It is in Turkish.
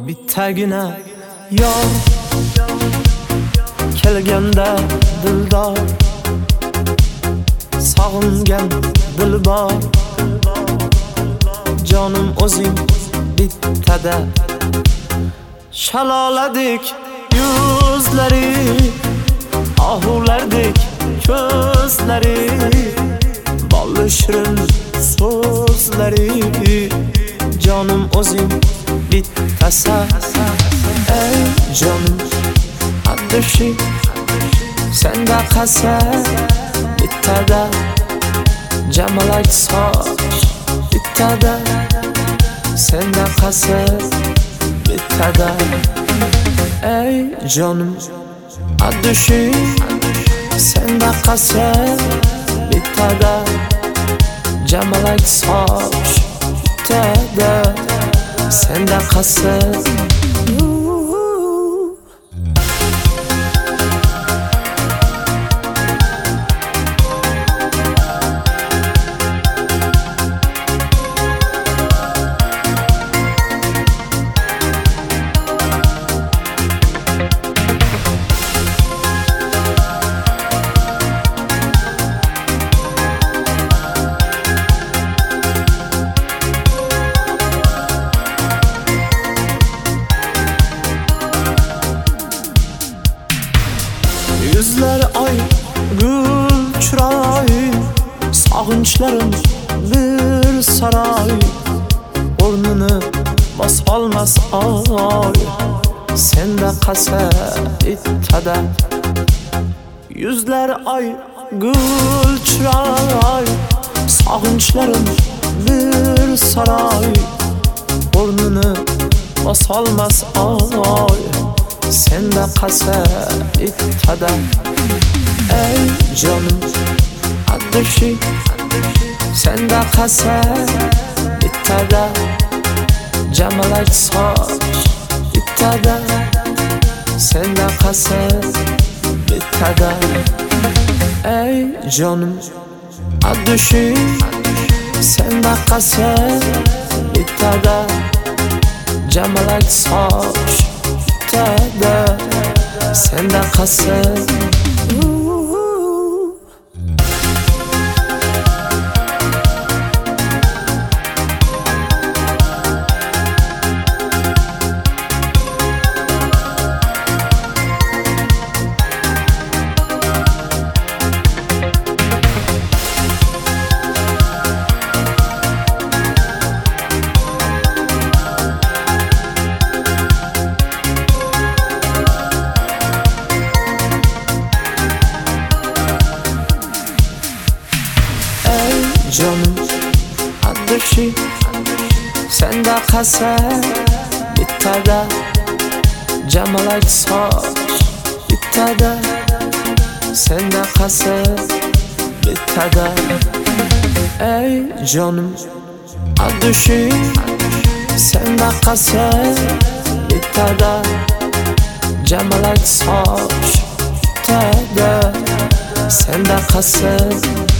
bittagina yor kelganda dildor sog'ingan dilbor jonim o'zing bittada shaloladek yuzlari ohulardek ko'zlari bolli shirin so'zlari jonim o'zing bittasa ey jonim addishi senda qasa bittada jamalak soch bittada senda qasa bittada ey jonim addishi senda qasa bittada jamalak soch bittada senda qasa Yüzler ay gül çıray sog'inchlarim bir saray o'rnini bosolmas oy senda qasa bittada Yüzler ay gül çıray sog'inchlarim bir saray o'rnini bosolmas oy senda qasa bittada ey jonim addishi senda qasa bittada jamalak soch bittada senda qasa bittada ey jonim addishi senda qasa bittada jamalak soch bittada senda qasa jonim addishi senda qasa bittada jamalak soch bittada senda qasa bittada ey jonim addishi senda qasa bittada jamalak soch bittada senda qasa